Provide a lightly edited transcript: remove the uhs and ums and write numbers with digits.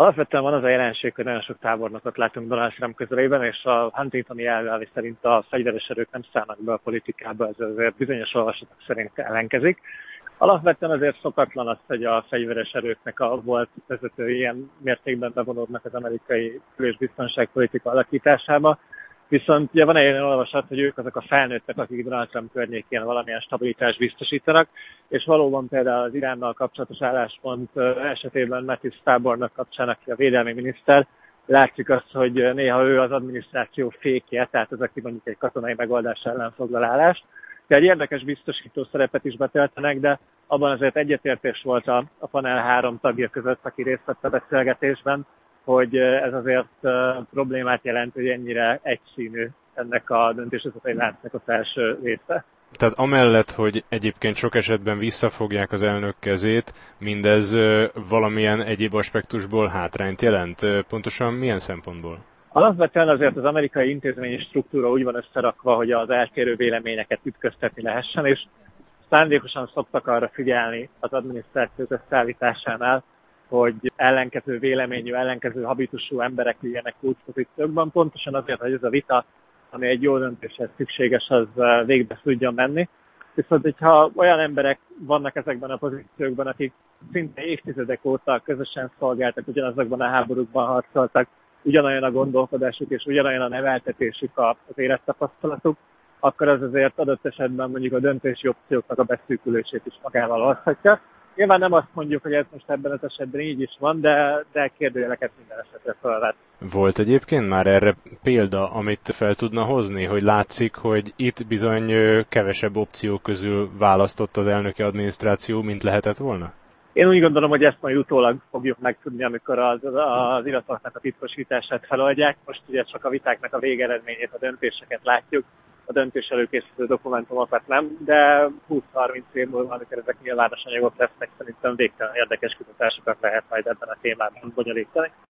Alapvetően van az a jelenség, hogy nagyon sok tábornokot látunk Donald Trump közelében, és a Huntingtoni elválás szerint a fegyveres erők nem szállnak be a politikába, ez azért bizonyos olvasatok szerint ellenkezik. Alapvetően azért szokatlan az, hogy a fegyveres erőknek a volt vezetői ilyen mértékben bevonódnak az amerikai kül- és biztonságpolitika alakításába. Viszont ugye van egy olyan olvasat, hogy ők azok a felnőttek, akik Donald Trump környékén valamilyen stabilitást biztosítanak, és valóban például az Iránnal kapcsolatos álláspont esetében Mattis tábornok kapcsán, aki a védelmi miniszter, látszik azt, hogy néha ő az adminisztráció fékje, tehát az, aki mondjuk egy katonai megoldás ellen foglal állást. De egy érdekes biztosító szerepet is betöltenek, de abban azért egyetértés volt a panel 3 tagja között, aki részt vett a beszélgetésben, hogy ez azért problémát jelent, hogy ennyire egyszínű ennek a döntéshozatai láncnak a felső része. Tehát amellett, hogy egyébként sok esetben visszafogják az elnök kezét, mindez valamilyen egyéb aspektusból hátrányt jelent? Pontosan milyen szempontból? Alapvetően azért az amerikai intézményi struktúra úgy van összerakva, hogy az eltérő véleményeket ütköztetni lehessen, és szándékosan szoktak arra figyelni az adminisztráció összeállításánál, hogy ellenkező véleményű, ellenkező habitusú emberek üljenek kulcspozíciókban, pontosan azért, hogy ez a vita, ami egy jó döntéshez szükséges, az végbe tudjon menni. Viszont, hogyha olyan emberek vannak ezekben a pozíciókban, akik szinte évtizedek óta közösen szolgáltak, ugyanazokban a háborúkban harcoltak, ugyanolyan a gondolkodásuk és ugyanolyan a neveltetésük, az élettapasztalatuk, akkor az azért adott esetben mondjuk a döntési opcióknak a beszűkülését is magával hozhatja. Nyilván nem azt mondjuk, hogy ez most ebben az esetben így is van, de kérdőjeleket minden esetre felvet. Volt egyébként már erre példa, amit fel tudna hozni, hogy látszik, hogy itt bizony kevesebb opció közül választott az elnöki adminisztráció, mint lehetett volna? Én úgy gondolom, hogy ezt majd utólag fogjuk megtudni, amikor az iratoknak a titkosítását feloldják. Most ugye csak a vitáknak a végeredményét, a döntéseket látjuk, a döntés előkészítő dokumentumokat nem, de 20-30 év múlva, amikor ezek nyilvános anyagok lesznek, szerintem végtelen érdekes kutatásokat lehet majd ebben a témában bonyolítani.